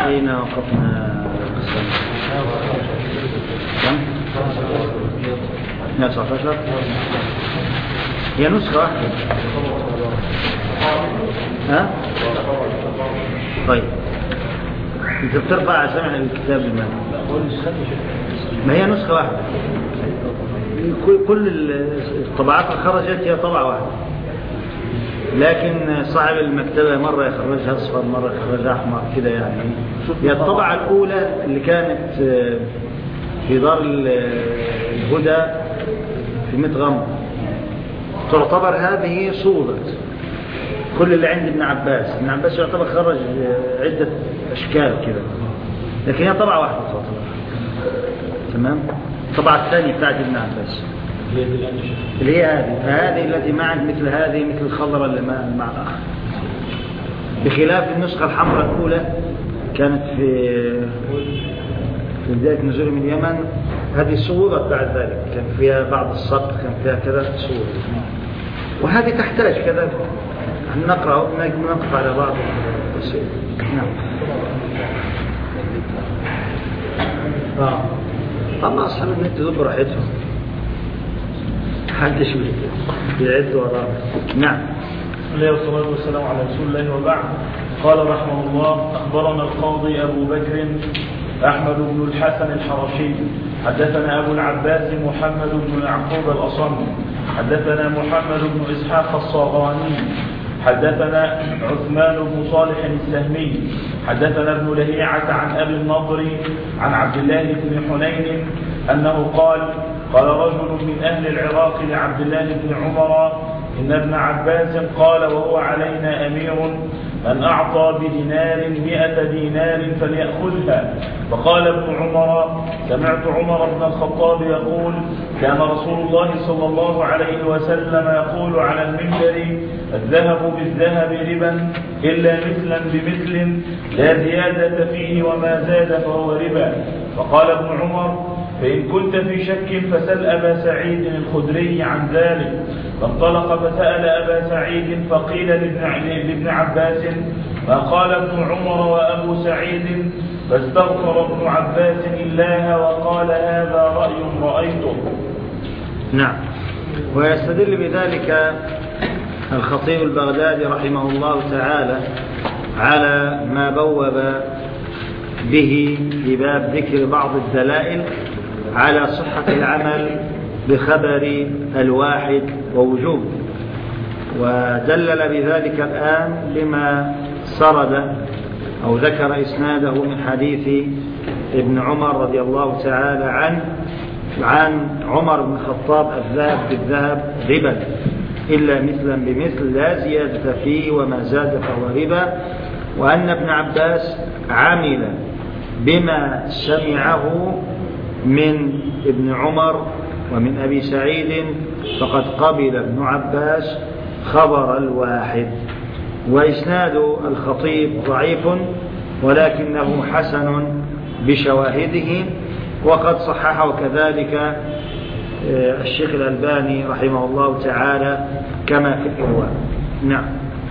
أين وقفنا؟ كم؟ 119. هي نسخة واحدة. ها؟ طيب انت بترفع سمع الكتاب لماذا؟ ما هي نسخة واحدة، كل الطبعات اللي خرجت هي طبعة واحدة، لكن صاحب المكتبة مرة يخرجها أصفر مرة يخرجها أحمر كده يعني. هي الطبعة الأولى اللي كانت في دار الهدى في متغمر تعتبر هذه صورت كل اللي عند ابن عباس. ابن عباس يعتبر خرج عدة أشكال كده، لكن هي طبعة واحدة تعتبر. تمام. الطبعة الثانية بتاعت ابن عباس اللي هي هذه التي معك مثل هذه، مثل الخضرة اللي مع الأخ، بخلاف النسخة الحمراء الأولى كانت في بداية نزول من اليمن. هذه صورة بعد ذلك كان فيها بعض السطر، كان فيها كذا صورة، وهذه تحتاج كذا نقرأ ونقف على بعض التفسير. نعم. طبعا أصحاب النت دول براحتهم، محدش يعد وراء. نعم. عليه الصلاة والسلام على رسول الله وبعد. قال رحمه الله: أخبرنا القاضي أبو بكر أحمد بن الحسن الحرشي حدثنا أبو العباس محمد بن يعقوب الأصم حدثنا محمد بن إسحاق الصاغاني حدثنا عثمان بن صالح السهمي حدثنا ابن لهيعة عن أبي النضر عن عبد الله بن حنين أنه قال: قال رجل من أهل العراق لعبد الله بن عمر: إن ابن عباس قال وهو علينا أمير: من أعطى بدينار 100 دينار فليأخذها. فقال ابن عمر: سمعت عمر بن الخطاب يقول: كان رسول الله صلى الله عليه وسلم يقول على المنبر: الذهب بالذهب ربا إلا مثلا بمثل لا زيادة فيه وما زاد فهو ربا. فقال ابن عمر: فإن كنت في شك فسل أبا سعيد الخدري عن ذلك. فانطلق فسأل أبا سعيد فقيل لابن عباس ما قال ابن عمر وأبو سعيد، فاستغفر ابن عباس الله وقال: هذا رأي رأيته. نعم. ويستدل بذلك الخطيب البغدادي رحمه الله تعالى على ما بوب به في باب ذكر بعض الدلائل على صحة العمل بخبر الواحد ووجوب، ودلل بذلك الآن بما سرد أو ذكر إسناده من حديث ابن عمر رضي الله تعالى عنه عن عمر بن الخطاب: الذهب بالذهب ربا إلا مثلا بمثل لا زيادة فيه وما زاد فهو ربا. وأن ابن عباس عمل بما سمعه من ابن عمر ومن أبي سعيد، فقد قبل ابن عباس خبر الواحد. وإسناد الخطيب ضعيف ولكنه حسن بشواهده، وقد صححه كذلك الشيخ الألباني رحمه الله تعالى كما في الإرواء. نعم.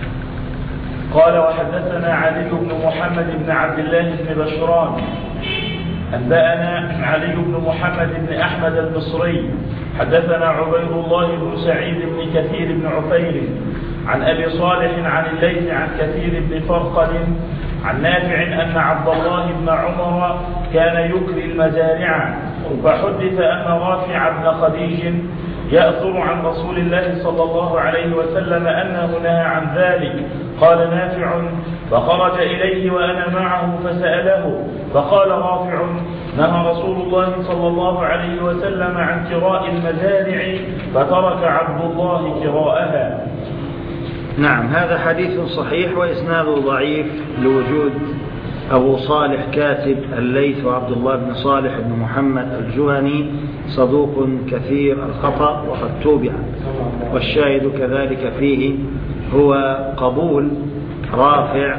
قال: وحدثنا علي بن محمد بن عبد الله بن بشران أنبأنا علي بن محمد بن أحمد المصري حدثنا عبيد الله بن سعيد بن كثير بن عفير عن أبي صالح عن الليث عن كثير بن فرقد عن نافع أن عبد الله بن عمر كان يكري المزارع، فحدث أن رافع بن خديج يأثر عن رسول الله صلى الله عليه وسلم أنه نهى عن ذلك. قال نافع: فخرج إليه وأنا معه فسأله، فقال رافع: نهى رسول الله صلى الله عليه وسلم عن كراء المزارع فترك عبد الله كراءها. نعم. هذا حديث صحيح وإسناده ضعيف لوجود أبو صالح كاتب الليث وعبد الله بن صالح بن محمد الجهني صدوق كثير الخطأ وقد توبع. والشاهد كذلك فيه هو قبول رافع،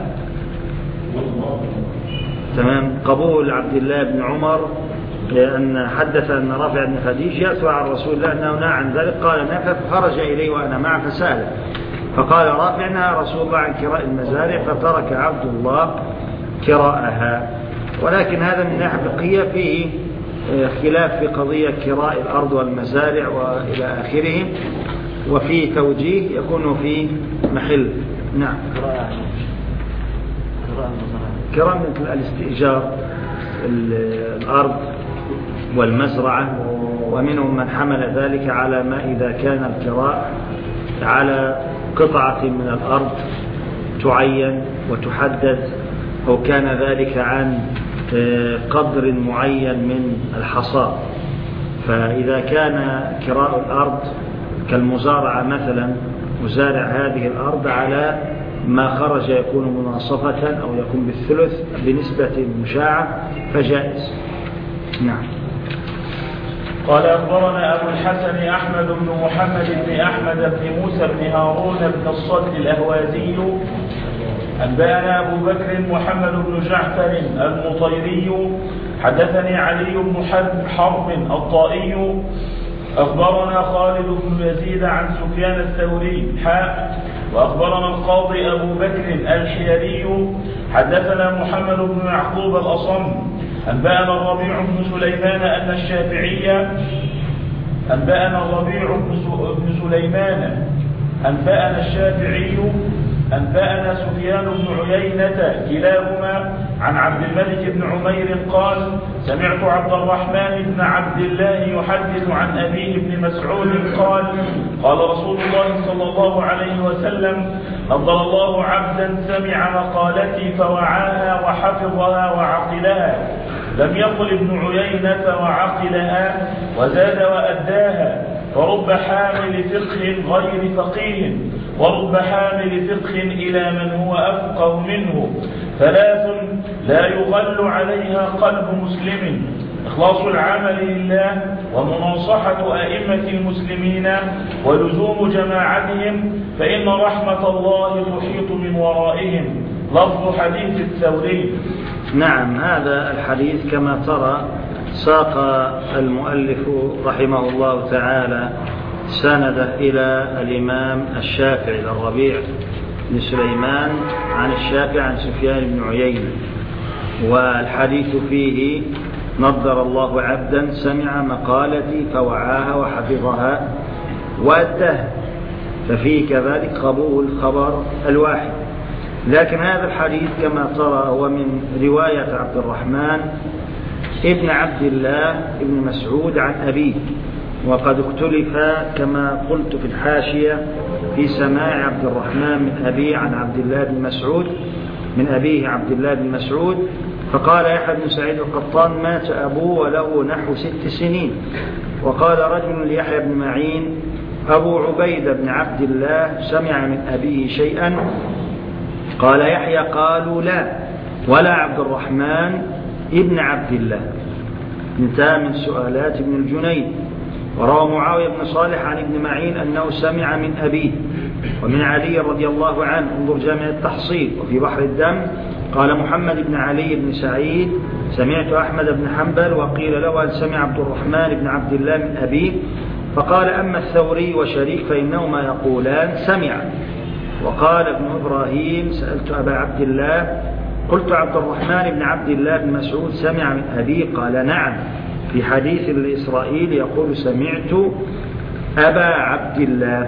تمام، قبول عبد الله بن عمر، لأن حدث أن رافع بن خديج يأتوا عن رسول الله أنه نهى عن ذلك. قال نافع: فخرج إليه وأنا معه فسأله، فقال رافع: نهى رسول الله عن كراء المزارع فترك عبد الله كراءها. ولكن هذا من ناحية فقهية فيه خلاف في قضية كراء الأرض والمزارع وإلى آخره، وفي توجيه يكون في محل. نعم. كراء مثل الاستئجار الأرض والمزرعة، ومنهم من حمل ذلك على ما إذا كان الكراء على قطعة من الأرض تعين وتحدد، أو كان ذلك عن قدر معين من الحصاد. فإذا كان كراء الأرض كالمزارعة مثلا، مزارع هذه الأرض على ما خرج يكون مناصفة أو يكون بالثلث بنسبة مشاعة فجائز. نعم. قال أخبرنا أبو الحسن أحمد بن محمد بن أحمد بن موسى بن هارون بن الصد الأهوازي أنبأنا أبو بكر محمد بن جعفر المطيري حدثني علي بن حرب الطائي أخبرنا خالد بن يزيد عن سفيان الثوري وأخبرنا القاضي أبو بكر الحيري حدثنا محمد بن يعقوب الأصم أنبأنا الربيع بن سليمان أن الشافعي أنبأنا الربيع بن سليمان أنبأنا الشافعي أنبأنا سفيان بن عيينة كلاهما عن عبد الملك بن عمير قال سمعت عبد الرحمن بن عبد الله يحدث عن أبيه بن مسعود قال قال رسول الله صلى الله عليه وسلم نضر الله عبدا سمع مقالتي فوعاها وحفظها وعقلها. لم يقل ابن عيينة وعقلها وزاد وأداها. فرب حامل فقه غير فقيه ورب حامل فقه إلى من هو أفقه منه. ثلاث لا يغل عليها قلب مسلم: إخلاص العمل لله، ومناصحة أئمة المسلمين، ولزوم جماعتهم، فإن رحمة الله تحيط من ورائهم. لفظ حديث الثوري. نعم. هذا الحديث كما ترى ساق المؤلف رحمه الله تعالى سند إلى الإمام الشافعي الربيع بن سليمان عن الشافعي عن سفيان بن عيينة، والحديث فيه نضر الله عبدا سمع مقالتي فوعاها وحفظها وأداها، ففيه كذلك قبول خبر الواحد. لكن هذا الحديث كما ترى هو من رواية عبد الرحمن ابن عبد الله ابن مسعود عن أبيه، وقد اختلف كما قلت في الحاشية في سماع عبد الرحمن من أبيه عن عبد الله بن مسعود من أبيه عبد الله بن مسعود. فقال يحيى بن سعيد القطان مات أبوه وله نحو 6 سنين. وقال رجل ليحيى بن معين أبو عبيدة بن عبد الله سمع من أبيه شيئا؟ قال يحيى قالوا لا ولا عبد الرحمن ابن عبد الله. انتهى من سؤالات ابن الجنيد. وروى معاوية بن صالح عن ابن معين أنه سمع من أبيه ومن علي رضي الله عنه، انظر جامع التحصيل. وفي بحر الدم قال محمد بن علي بن سعيد سمعت أحمد بن حنبل، وقيل له هل سمع عبد الرحمن بن عبد الله من أبيه؟ فقال أما الثوري وشريك فإنهما يقولان سمع. وقال ابن إبراهيم سألت أبا عبد الله قلت عبد الرحمن بن عبد الله بن مسعود سمع من أبيه؟ قال نعم. في حديث الإسرائيلي يقول سمعت أبا عبد الله.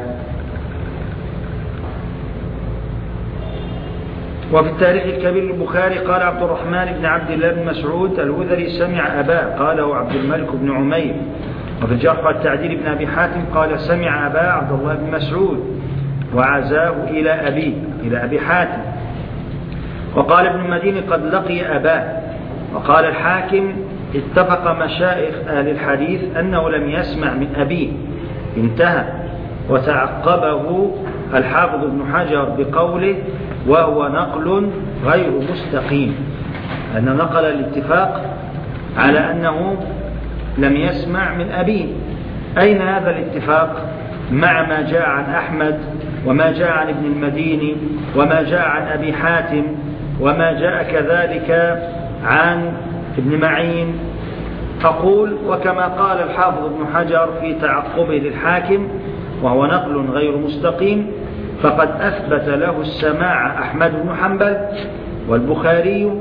وفي التاريخ الكبير البخاري قال عبد الرحمن بن عبد الله بن مسعود الهذلي سمع أباه، قاله عبد الملك بن عمير. وفي الجرح والتعديل ابن أبي حاتم قال سمع أباه عبد الله بن مسعود وعزاه إلى أبيه إلى أبي حاتم. وقال ابن المديني قد لقي أباه. وقال الحاكم اتفق مشايخ أهل الحديث أنه لم يسمع من أبيه. انتهى. وتعقبه الحافظ ابن حجر بقوله وهو نقل غير مستقيم، أن نقل الاتفاق على أنه لم يسمع من أبيه. أين هذا الاتفاق مع ما جاء عن أحمد وما جاء عن ابن المديني وما جاء عن أبي حاتم وما جاء كذلك عن ابن معين؟ أقول وكما قال الحافظ ابن حجر في تعقبه للحاكم وهو نقل غير مستقيم، فقد أثبت له السماع أحمد بن حنبل والبخاري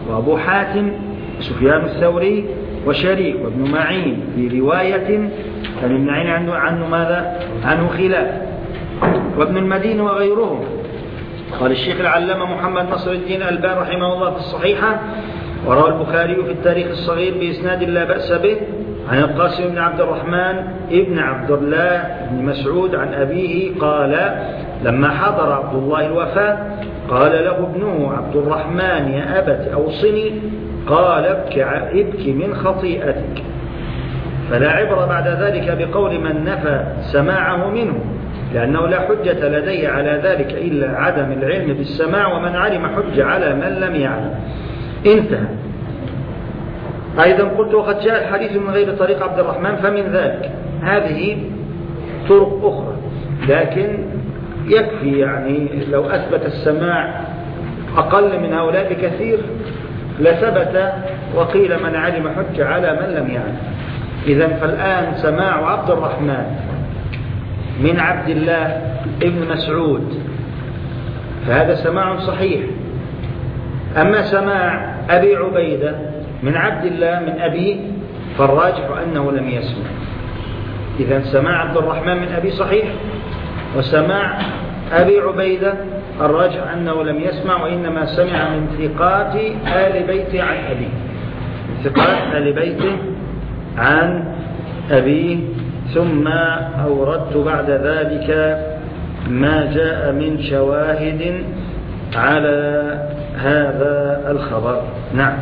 وأبو حاتم سفيان الثوري وشريك وابن معين في رواية ابن معين عنه ماذا؟ عنه خلاف، وابن المدين وغيرهم. قال الشيخ العلامة محمد نصر الدين الألباني رحمه الله في الصحيحة: وروى البخاري في التاريخ الصغير بإسناد لا بأس به عن القاسم بن عبد الرحمن ابن عبد الله بن مسعود عن أبيه قال: لما حضر عبد الله الوفاة قال له ابنه عبد الرحمن: يا أبت أوصني. قال: ابك من خطيئتك. فلا عبرة بعد ذلك بقول من نفى سماعه منه، لأنه لا حجة لديه على ذلك إلا عدم العلم بالسماع، ومن علم حجة على من لم يعلم. انتهى. أيضا قلت: وقد جاء الحديث من غير طريق عبد الرحمن فمن ذلك. هذه طرق أخرى، لكن يكفي يعني لو أثبت السماع أقل من هؤلاء بكثير لثبت، وقيل من علم حجة على من لم يعلم. إذن فالآن سماع عبد الرحمن من عبد الله ابن مسعود فهذا سماع صحيح. أما سماع أبي عبيدة من عبد الله من أبيه فالراجح أنه لم يسمع. إذن سماع عبد الرحمن من أبي صحيح، وسماع أبي عبيدة الراجح أنه لم يسمع، وإنما سمع من ثقات آل بيته عن أبيه، من ثقات آل بيته عن أبيه. ثم أوردت بعد ذلك ما جاء من شواهد على هذا الخبر. نعم.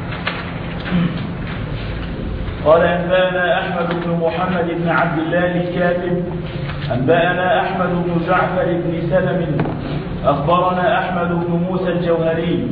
قال: أنبأنا أحمد بن محمد بن عبد الله الكاتب أنبأنا أحمد بن جعفر بن سلم أخبرنا أحمد بن موسى الجوهري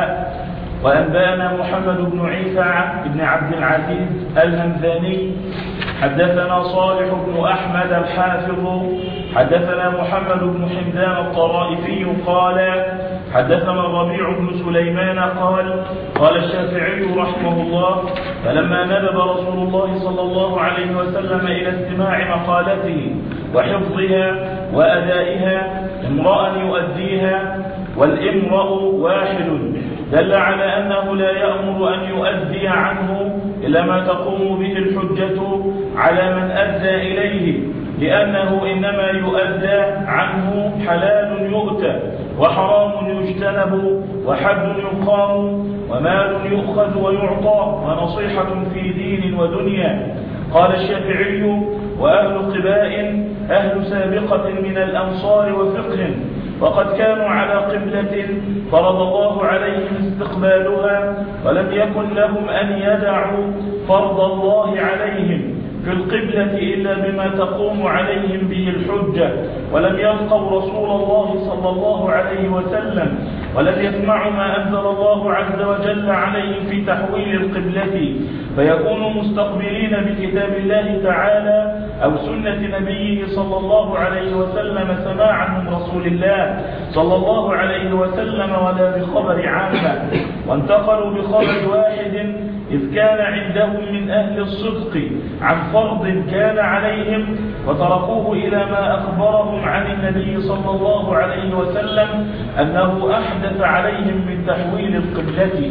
وأنبأنا محمد بن عيسى بن عبد العزيز الهمذاني حدثنا صالح بن أحمد الحافظ حدثنا محمد بن حمدان الطرائفي قال: حدثنا الربيع بن سليمان قال الشافعي رحمه الله: فلما ندب رسول الله صلى الله عليه وسلم إلى استماع مقالته وحفظها وأدائها امرأ يؤديها، والامرأ واحد، دل على أنه لا يأمر أن يؤدي عنه إلا ما تقوم به الحجة على من أدى إليه، لأنه إنما يؤدى عنه حلال يؤتى وحرام يجتنب وحد يقام ومال يؤخذ ويعطى ونصيحة في دين ودنيا. قال الشافعي: وأهل قباء أهل سابقة من الأنصار وفقه، وقد كانوا على قبلة فرض الله عليهم استقبالها، ولم يكن لهم أن يدعوا فرض الله عليهم في القبلة إلا بما تقوم عليهم به الحجة، ولم يلقوا رسول الله صلى الله عليه وسلم، ولم يسمعوا ما أنزل الله عز وجل عليهم في تحويل القبلة، فيكونوا مستقبلين بكتاب الله تعالى أو سنة نبيه صلى الله عليه وسلم سماعا من رسول الله صلى الله عليه وسلم، ولا بخبر عامة. وانتقلوا بخبر واحد إذ كان عندهم من أهل الصدق عن فرض كان عليهم، وتركوه إلى ما أخبرهم عن النبي صلى الله عليه وسلم أنه أحدث عليهم من تحويل القبلة.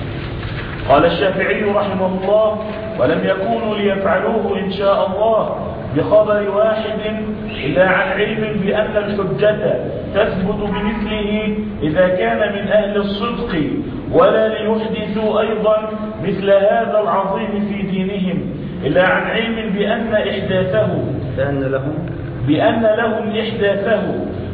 قال الشافعي رحمه الله: ولم يكونوا ليفعلوه إن شاء الله بخبر واحد إلا عن علم بأن الحجة تثبت بمثله إذا كان من أهل الصدق، ولا ليحدثوا أيضا مثل هذا العظيم في دينهم إلا عن علم بأن لهم إحداثه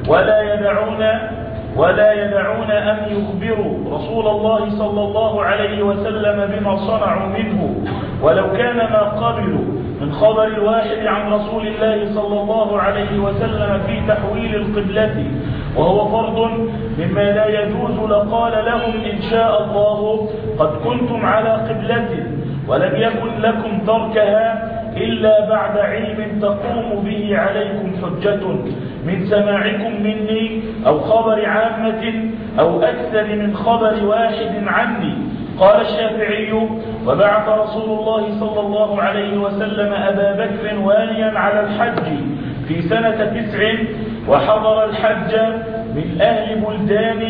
ولا يدعون أن يخبروا رسول الله صلى الله عليه وسلم بما صنعوا منه، ولو كان ما قبلوا من خبر الواحد عن رسول الله صلى الله عليه وسلم في تحويل القبلة وهو فرض مما لا يجوز لقال لهم إن شاء الله قد كنتم على قبلة، ولم يكن لكم تركها إلا بعد علم تقوم به عليكم حجة من سماعكم مني أو خبر عامة أو أكثر من خبر واحد عني. قال الشافعي: وبعث رسول الله صلى الله عليه وسلم أبا بكر واليا على الحج في سنة 9، وحضر الحج من أهل بلدان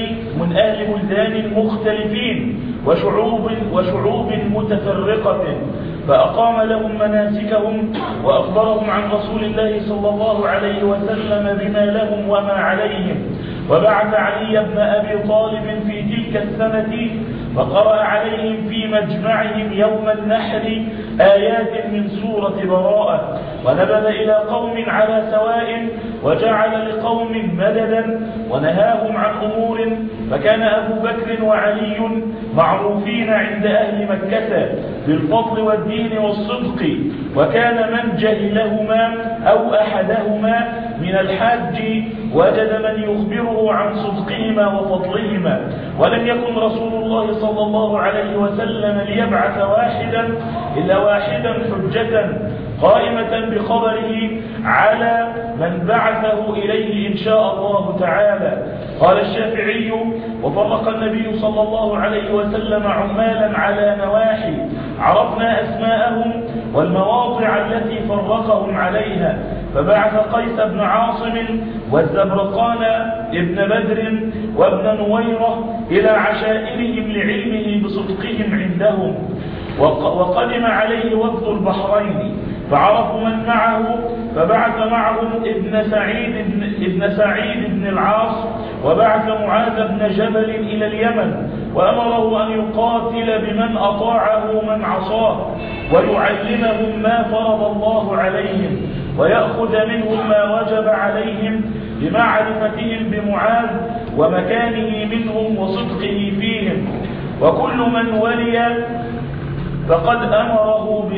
ومن أهل بلدان مختلفين وشعوب متفرقة، فأقام لهم مناسكهم وأخبرهم عن رسول الله صلى الله عليه وسلم بما لهم وما عليهم. وبعث علي بن أبي طالب في تلك السنة فقرأ عليهم في مجمعهم يوم النحر آيات من سورة براءة، ونبذ إلى قوم على سواء وجعل لقوم مددا ونهاهم عن أمور، فكان أبو بكر وعلي معروفين عند أهل مكة بالفضل والدين والصدق، وكان من جهلهما أو أحدهما من الحاج وجد من يخبره عن صدقهما وفضلهما. ولم يكن رسول الله صلى الله عليه وسلم ليبعث واحدا إلا واحدا حجة قائمة بخبره على من بعثه إليه إن شاء الله تعالى. قال الشافعي: وفرق النبي صلى الله عليه وسلم عمالا على نواحي، عرفنا أسماءهم والمواضع التي فرقهم عليها، فبعث قيس بن عاصم والزبرقان ابن بدر وابن نويرة إلى عشائرهم لعلمه بصدقهم عندهم. وقدم عليه وفد البحرين فعرفوا من معه، فبعث معهم ابن سعيد بن العاص، وبعث معاذ بن جبل إلى اليمن، وأمره أن يقاتل بمن أطاعه من عصاه، ويعلمهم ما فرض الله عليهم، ويأخذ منهم ما وجب عليهم بمعرفتهم بمعاذ ومكانه منهم وصدقه فيهم. وكل من ولي فقد أمره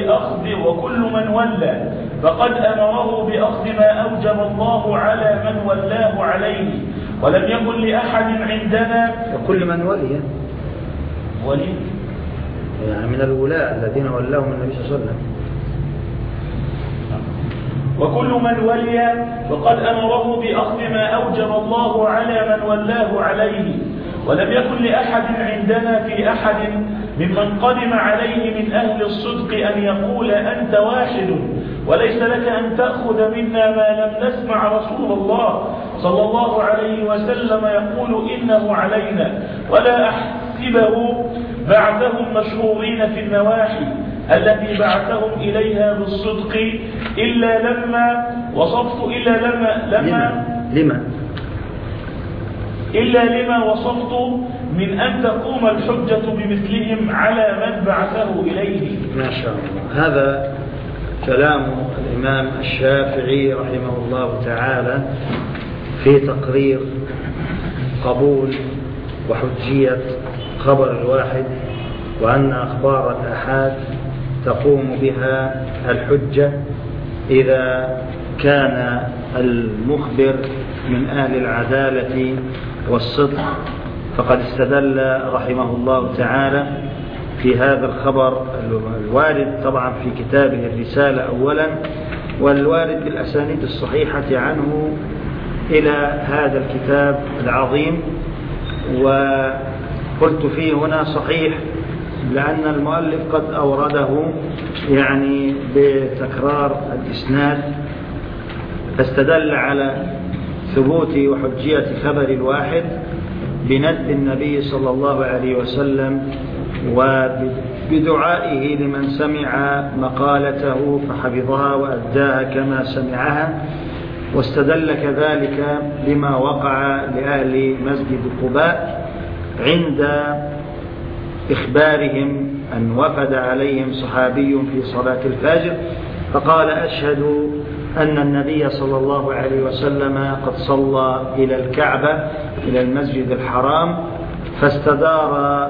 بأخذ ما أوجب الله على من ولاه عليه، ولم يكن لأحد عندنا. وكل من ولي يعني من الولاء الذين ولاهم النبي صلى الله عليه وسلم. وكل من ولي فقد أمره بأخذ ما أوجب الله على من ولاه عليه، ولم يكن لأحد عندنا في أحد ممن قدم عليه من أهل الصدق أن يقول أنت واحد، وليس لك أن تأخذ منا ما لم نسمع رسول الله صلى الله عليه وسلم يقول إنه علينا، ولا أحسبه بعثهم مشهورين في النواحي التي بعثهم إليها بالصدق إلا لما وصفت من أن تقوم الحجة بمثلهم على من بعثه إليه. ما شاء الله. هذا كلام الإمام الشافعي رحمه الله تعالى في تقرير قبول وحجية خبر الواحد، وأن أخبار الآحاد تقوم بها الحجة إذا كان المخبر من أهل العدالة والصدق. فقد استدل رحمه الله تعالى في هذا الخبر الوارد طبعا في كتابه الرسالة أولا، والوارد بالأسانيد الصحيحة عنه إلى هذا الكتاب العظيم. وقلت فيه هنا صحيح لأن المؤلف قد أورده يعني بتكرار الإسناد، فاستدل على ثبوت وحجية خبر الواحد بند النبي صلى الله عليه وسلم وبدعائه لمن سمع مقالته فحفظها وأداها كما سمعها. واستدل كذلك بما وقع لأهل مسجد قباء عند إخبارهم أن وفد عليهم صحابي في صلاة الفجر فقال: أشهد أن النبي صلى الله عليه وسلم قد صلى إلى الكعبة إلى المسجد الحرام، فاستدار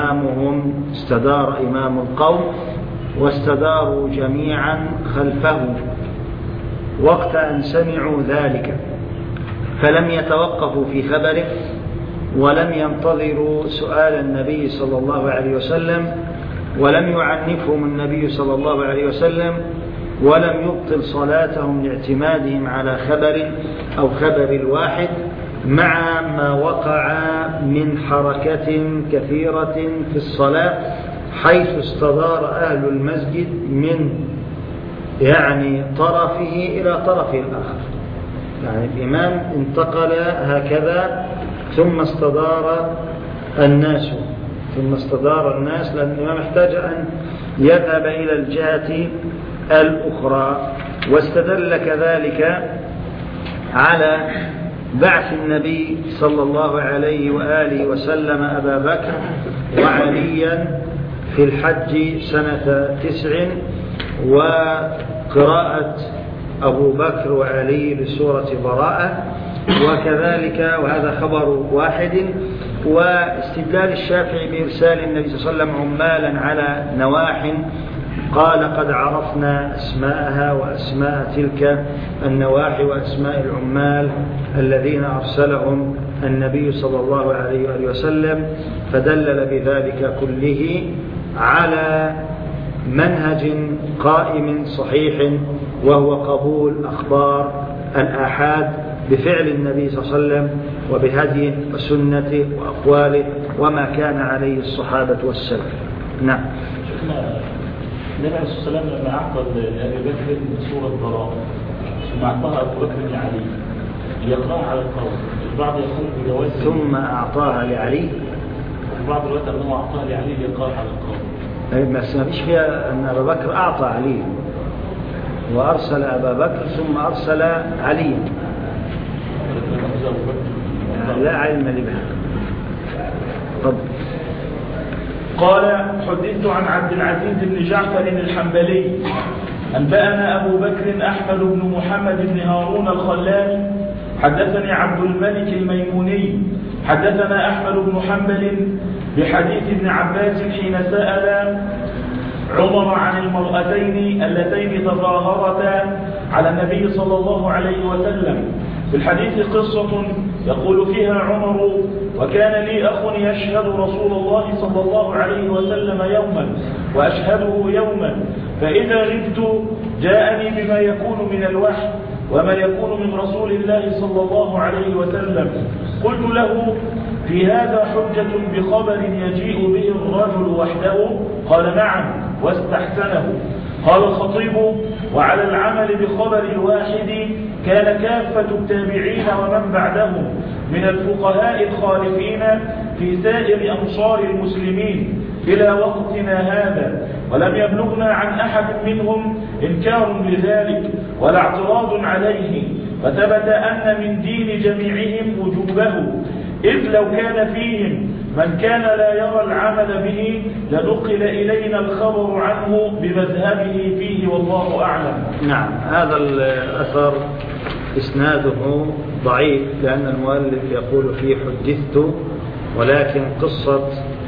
إمام القوم واستداروا جميعا خلفه وقت أن سمعوا ذلك، فلم يتوقفوا في خبره ولم ينتظروا سؤال النبي صلى الله عليه وسلم، ولم يعنفهم النبي صلى الله عليه وسلم، ولم يبطل صلاتهم لاعتمادهم على خبر أو خبر الواحد، مع ما وقع من حركة كثيرة في الصلاة حيث استدار أهل المسجد من يعني طرفه إلى طرف الآخر. يعني الإمام انتقل هكذا ثم استدار الناس لأن الإمام احتاج أن يذهب إلى الجهة الأخرى. واستدل كذلك على بعث النبي صلى الله عليه وآله وسلم أبا بكر وعليا في الحج سنة 9 وقراءة أبو بكر وعلي لسورة براءة وكذلك، وهذا خبر واحد. واستدلال الشافعي بإرسال النبي صلى الله عليه وسلم عمالا على نواح، قال قد عرفنا أسماءها وأسماء تلك النواحي وأسماء العمال الذين أرسلهم النبي صلى الله عليه وآله وسلم، فدلل بذلك كله على منهج قائم صحيح، وهو قبول أخبار الآحاد بفعل النبي صلى الله عليه وسلم وبهديه وسنته وأقواله وما كان عليه الصحابة والسلف. نعم. النبي عليه الصلاة والسلام لما أعطى لأبي بكر سورة براءة ثم أعطاها أبو بكر لعلي يقرأها على القول، البعض يقول بجواز، ثم أعطاها لعلي، البعض يقول أنه أعطاها لعلي يقرأها على القول. بس ما فيش فيها أن أبا بكر أعطى علي وأرسل أبا بكر ثم أرسل علي، لا علم لي بها. طب قال حدثت عن عبد العزيز بن جعفر الحنبلي أنبأنا أبو بكر أحمد بن محمد بن هارون الخلال حدثني عبد الملك الميموني حدثنا أحمد بن حنبل بحديث ابن عباس حين سأل عمر عن المرأتين اللتين تظاهرتا على النبي صلى الله عليه وسلم. في الحديث قصة يقول فيها عمر: وكان لي أخ يشهد رسول الله صلى الله عليه وسلم يوما وأشهده يوما، فإذا غبت جاءني بما يكون من الوحي وما يكون من رسول الله صلى الله عليه وسلم. قلت له: في هذا حجة بخبر يجيء به الرجل وحده؟ قال: نعم، واستحسنه. قال الخطيب: وعلى العمل بخبر الواحد كان كافة التابعين ومن بعدهم من الفقهاء الخالفين في سائر أمصار المسلمين إلى وقتنا هذا، ولم يبلغنا عن أحد منهم إنكار لذلك ولا اعتراض عليه، فثبت أن من دين جميعهم وجوبه، إذ لو كان فيهم من كان لا يرى العمل به لنقل إلينا الخبر عنه بمذهبه فيه، والله أعلم. نعم. هذا الأثر إسناده ضعيف، لأن المؤلف يقول فيه حدثت، ولكن قصة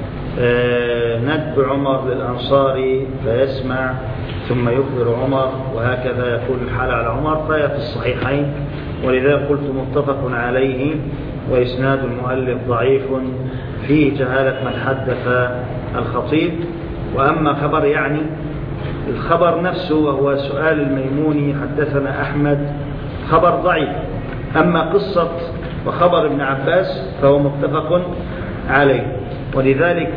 ندب عمر للأنصار فيسمع ثم يخبر عمر وهكذا يقول الحال على عمر، فهي في الصحيحين، ولذا قلت متفق عليه، وإسناد المؤلف ضعيف فيه جهالة من حدث الخطيب. وأما خبر يعني الخبر نفسه وهو سؤال الميموني حدثنا أحمد خبر ضعيف. أما قصة وخبر ابن عباس فهو متفق عليه، ولذلك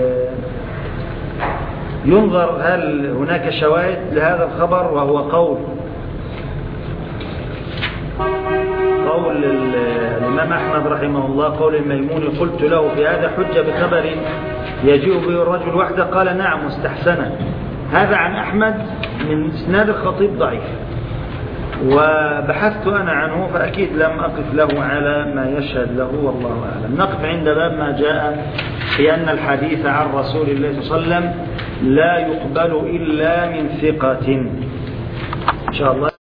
ينظر هل هناك شواهد لهذا الخبر، وهو قول الإمام أحمد رحمه الله، قول الميموني: قلت له: في هذا حجة بخبر يجيء به الرجل وحده؟ قال: نعم، واستحسنه. هذا عن أحمد من إسناد الخطيب ضعيف، وبحثت أنا عنه فأكيد لم أقف له على ما يشهد له، والله أعلم. نقف عند باب ما جاء في أن الحديث عن رسول الله صلى الله عليه وسلم لا يقبل إلا من ثقة إن شاء الله.